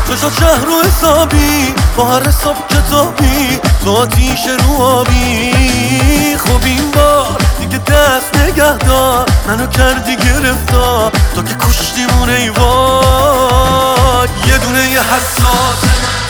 چشات شهر و حسابی با هر حساب کتابی تو آتیش رو آبی. خب این بار دیگه دست نگه دار، منو کردی گرفتار تا که کشتیمون ای وای. یه دونه یه حساس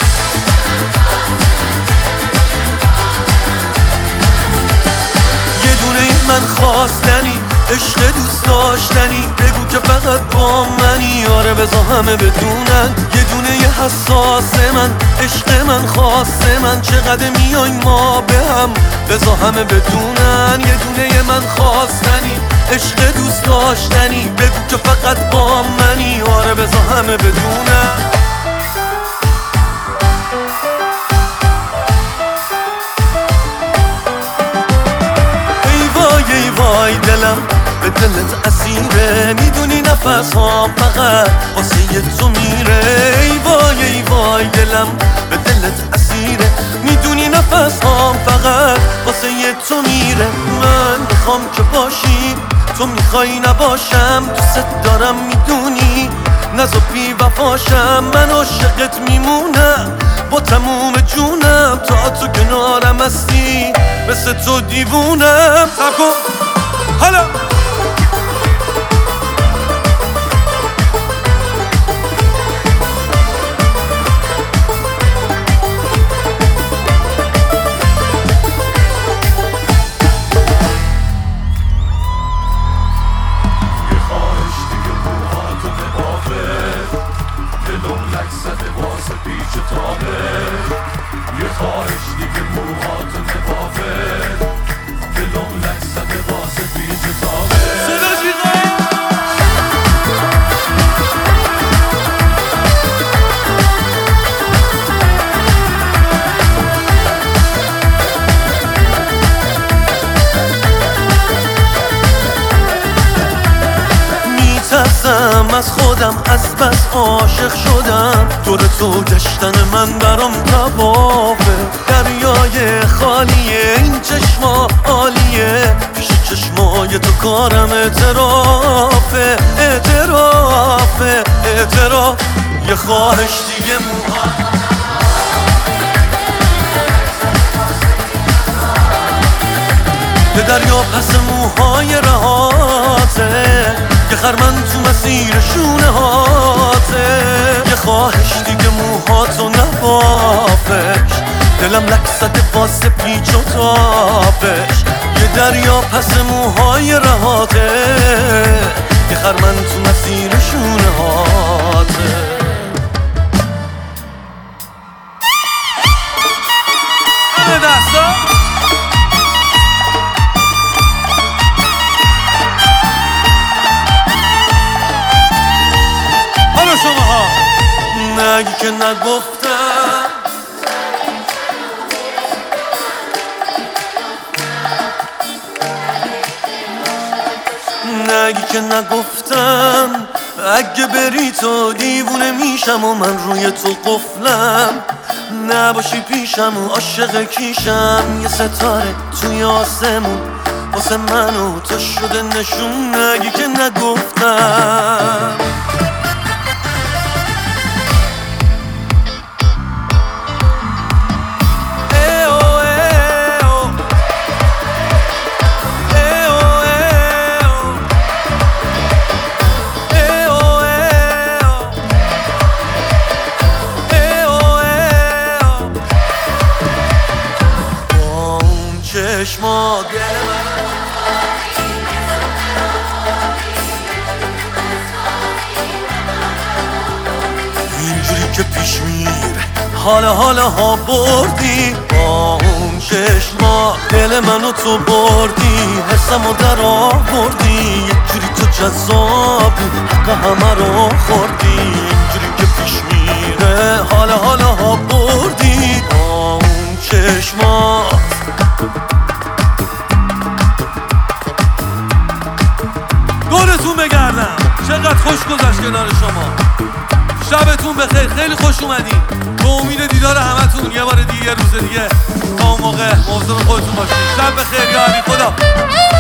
یه دونه من خواستنی، عشق دوست داشتنی، بگو که فقط با منی. آره بذار همه بدونن یه دونه یه حساس من، عشق من خاص من، چقدر میایم ما به هم بذار همه بدونن. یه دونه یه من خواستنی، عشق دوست داشتنی، بگو که فقط با منی. آره بذار همه بدونن. ای وای دلم به دلت اسیره، میدونی نفس هام فقط واسه تو میره. ای وای دلم به دلت اسیره، میدونی نفس هام فقط واسه تو میره. من میخوام که باشی، تو میخوای نباشم، دوست دارم میدونی، نزا بی وفاشم. من عاشقت میمونم با تموم جونم، تا تو کنارم هستی مثل تو دیوونم. سب کن حالا از خودم از بس عاشق شدم، دور تو گشتن من برام توافه. دریای خالیه این چشما عالیه، پیش چشمای تو کارم اعترافه. اعتراف یه خواهش دیگه یه دریا پس موهای رهاته، یه خرمن تو مسیر شونه هاته. یه خواهش دیگه موهاتو نبافش، دلم لک زده واسه پیچ و تابش. یه دریا پس موهای رهاته، یه خرمن تو مسیر شونه هاته. همه دستا شماها نگی که نگفتم، نگی که نگفتم. اگه بری تو دیوونه میشم و من روی تو قفلم، نباشی پیشم و عاشق کیشم. یه ستاره توی آسمون واسه من و تو شده نشون. نگی که نگفتم. چشما اینجوری که پیش میره حالا ها بردی. با اون چشما دل منو تو بردی، حسمو در آوردی. یه جوری تو جذابی حق همه رو خوردی. اینجوری که پیش میره حالا ها بردی. با اون چشما دورتون بگردم، چقدر خوش گذشت کنار شما. شبتون بخیر، خیلی خوش اومدین. به امید دیدار همتون یه بار دیگه، یه روز دیگه. تا اون موقع مواظب خودتون باشید. شب بخیر یا علی. خدا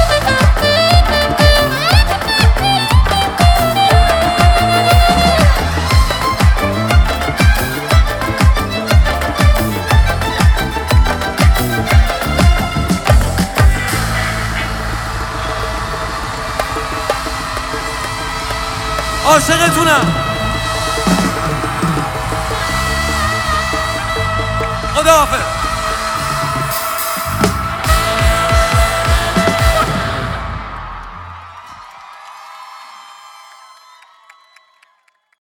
عاشقتونم. خداحافظ.